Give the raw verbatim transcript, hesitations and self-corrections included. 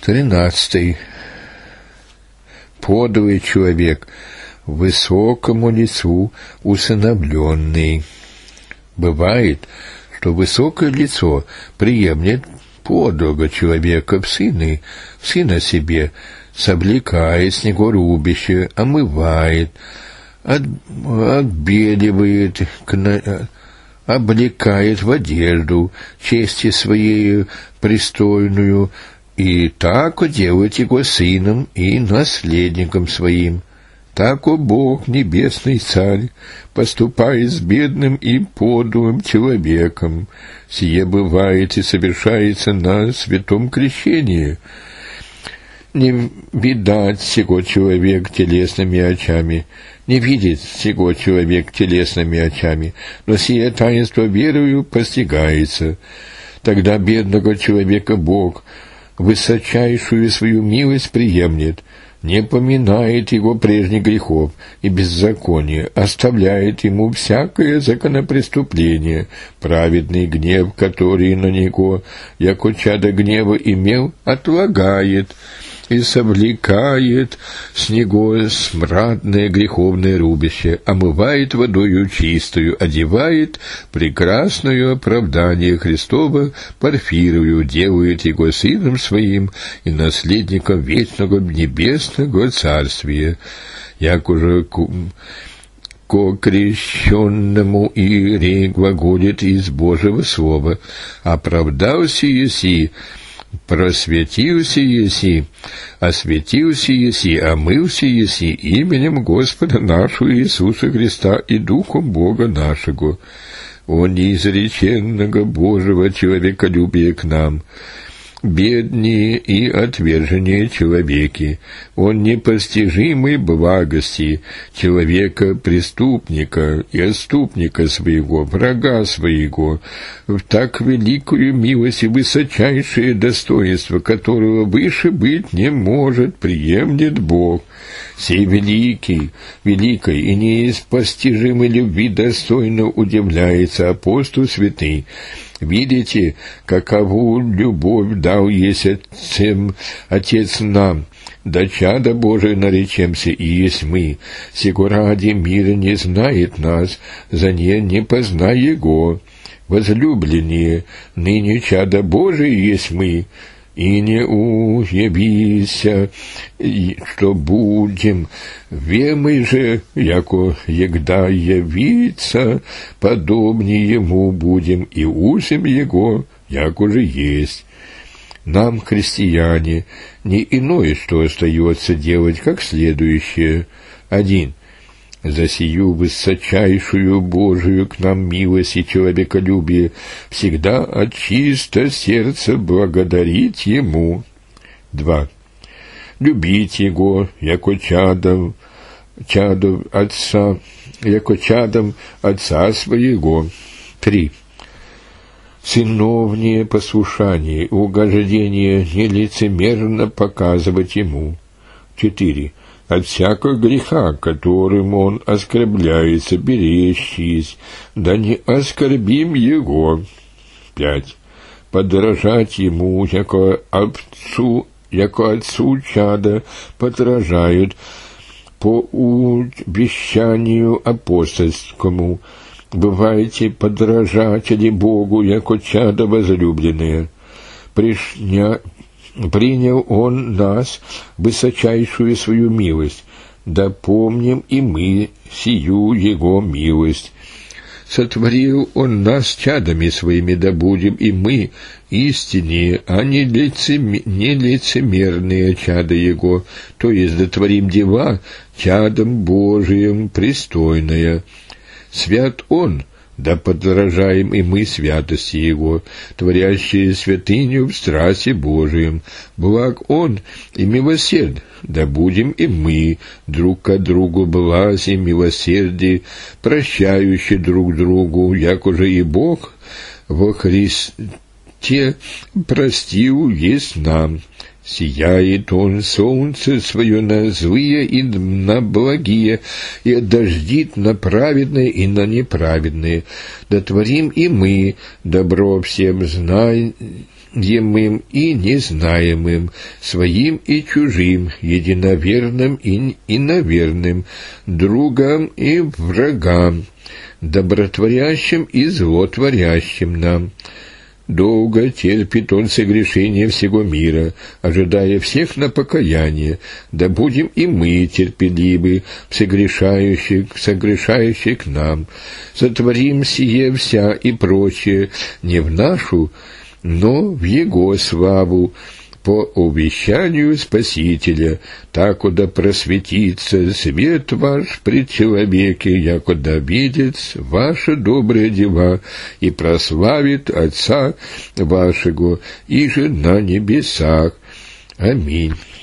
Тринадцатый. Подовый человек, высокому лицу усыновленный. Бывает, что высокое лицо приемлет подвига человека в сыны, в сына себе, соблекает с него рубище, омывает, от, отбеливает, облекает в одежду, чести своей пристойную, и так делает его сыном и наследником своим. Так, о Бог, небесный царь, поступает с бедным и подовым человеком. Сие бывает и совершается на святом крещении. Не видать сего человек телесными очами, не видит сего человек телесными очами, но сие таинство верою постигается. Тогда бедного человека Бог высочайшую свою милость приемлет, не поминает его прежних грехов и беззакония, оставляет ему всякое законопреступление, праведный гнев, который на него, яко чадо гнева имел, отлагает и совлекает с него смрадное греховное рубище, омывает водою чистую, одевает прекрасную оправдание Христова Порфирую, делает его сыном своим и наследником вечного небесного царствия, як уже ко крещенному и глаголит из Божьего слова, оправдался еси, просветился еси, осветился еси, омылся еси именем Господа нашего Иисуса Христа и Духом Бога нашего. О неизреченного Божьего человеколюбия к нам, беднее и отверженнее человеки, о непостижимой благости человека-преступника и отступника своего, врага своего, в так великую милость и высочайшее достоинство, которого выше быть не может, приемлет Бог. Сей великий, великой и неиспостижимой любви достойно удивляется апостол святый. Видите, какову любовь дал есть Отцем, Отец нам, да чадо Божие наречемся и есть мы. Сего ради мир не знает нас, за не не познай его. Возлюбленные, ныне чадо Божие есть мы, и не уявися, что будем, вемы же, яко егда явиться, подобнее ему будем, и усим его, яко же есть. Нам, христиане, не иное, что остается делать, как следующее. Один. За сию высочайшую Божию к нам милость и человеколюбие всегда от чисто сердца благодарить Ему. Два. Любить Его, яко чадом, чадом Отца, яко чадом Отца Своего. Три. Сыновнее послушание и угождение нелицемерно показывать Ему. Четыре. От всякого греха, которым он оскорбляется, беречись, да не оскорбим его. Пять. Подражать ему, яко отцу, яко отцу чада подражают по обещанию апостольскому. Бывайте подражатели Богу, яко чада возлюбленные. Пришня Принял Он нас, высочайшую свою милость, да помним и мы сию Его милость. Сотворил Он нас чадами своими, да будем и мы истиннее, а не, лицем... не лицемерные чада Его, то есть дотворим дела чадом Божиим пристойное. Свят Он, да подражаем и мы святости Его, творящие святыню в страсти Божием. Благ Он и милосерд, да будем и мы друг к другу блази и милосердие, прощающие друг другу, як уже и Бог во Христе простил есть нам. Сияет Он солнце свое на злые и на благие, и дождит на праведные и на неправедные. Да творим и мы добро всем знай, немым и незнаемым, своим и чужим, единоверным и иноверным, другам и врагам, добротворящим и злотворящим нам. Долго терпит он согрешения всего мира, ожидая всех на покаяние, да будем и мы терпеливы, согрешающие, согрешающие к нам. Сотворим сие вся и прочее не в нашу, но в Его славу, по увещанию Спасителя, такуда просветится свет ваш пред человеке, якуда видит ваши добрые дела, и прославит Отца вашего, иже на небесах. Аминь.